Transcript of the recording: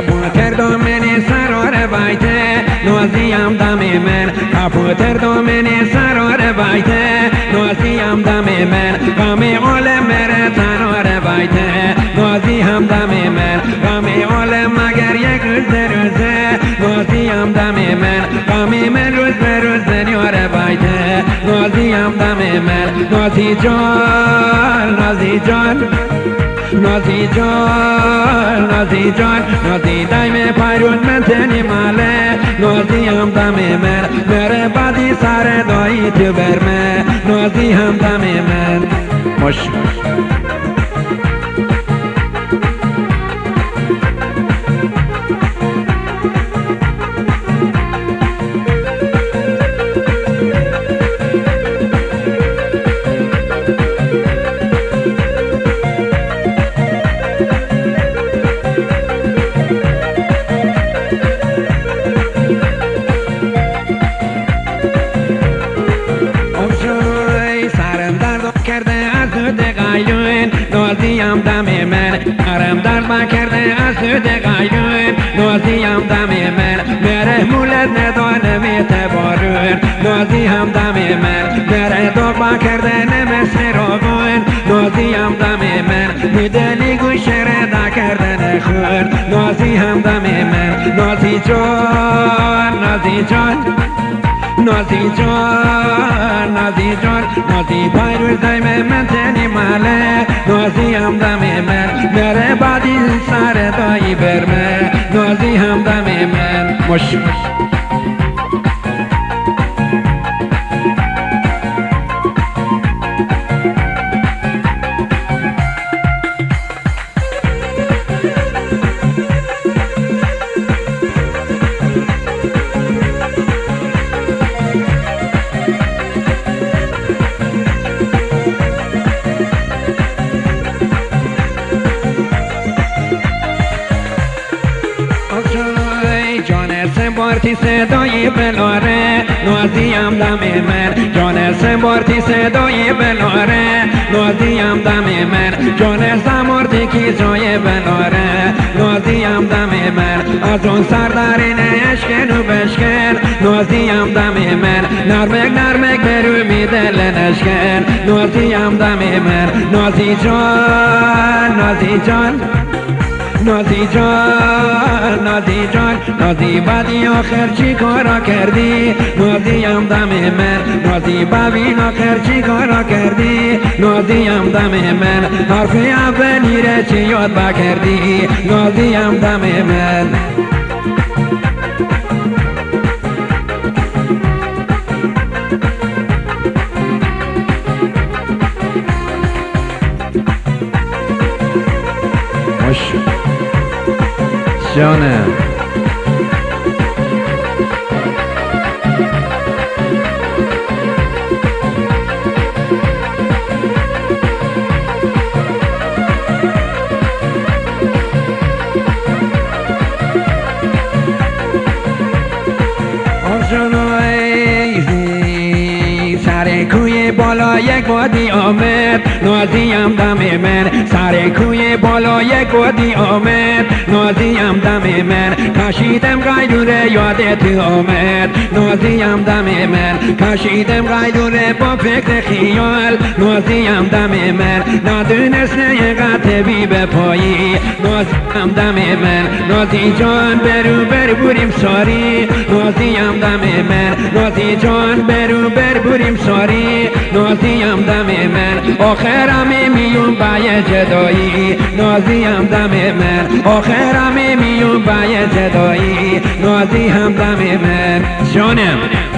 کپوتر دومنی سرار بایته نازیم دم من کپوتر دومنی سرار بایته نازیم دم من غمی عالم مره تنار بایته نازیم دم من غمی عالم مگر یک روزه نازیم دم من غمی من روز به روز نیاره بایته نازیم دم من نازی جان نازی جان نازی جان نازی جان نازی دایم پایرون من تنی ماله نازی هم دم من بره بادی سر دایی تو برمه نازی هم دم من مش کرده از دود قایون نازیم دم من حرم درد کرده از دود قایون نازیم دم من مره مولد ندانه میته بارون نازیم دم من مره دوبا کرده نمسه راغون نازیم دم من میدلی گوشه ردا کرده نخون نازیم دم من نازی جان نازی جان نازی جان نازی جان نازی پایروز دایم من تنی ماله نازی هم دم من مره بادی سر دایی برمه نازی هم دم من مش بارتی صدای بلاره نازیم دم من جان سمارتی صدای بلاره نازیم دم من جان سمارتی کی جای بلاره نازیم دم من از اون سردارین اشکن و بشکن نازیم دم من نرمک نرمک برو می دل نشکن نازیم دم من نازی جان نازی جان نازی جان نازی جان نازی بعدی آخر چی کارا کردی نازیم دم من نازی ببین آخر چی کارا کردی نازیم دم من حرف اولی را چی یاد بکردی نازیم دم من جانم سر کوی بالا یک وادی آمد نازیم دم من سر کوی بالا یک وادی آمد نازیم دم من کشیدم قیلوله یادت آمد نازیم دم من کشیدم قیلوله با فکر خیال نازیم دم من ندونست نیقت بی به پایی نازیم دم من نازی جان برو بریم ساری نازیم دم من نازی جان برو بریم ساری نازیم دم من آخرم میون بای جدایی نازیم دم من آخرم میون بای جدایی نازیم دم من جانم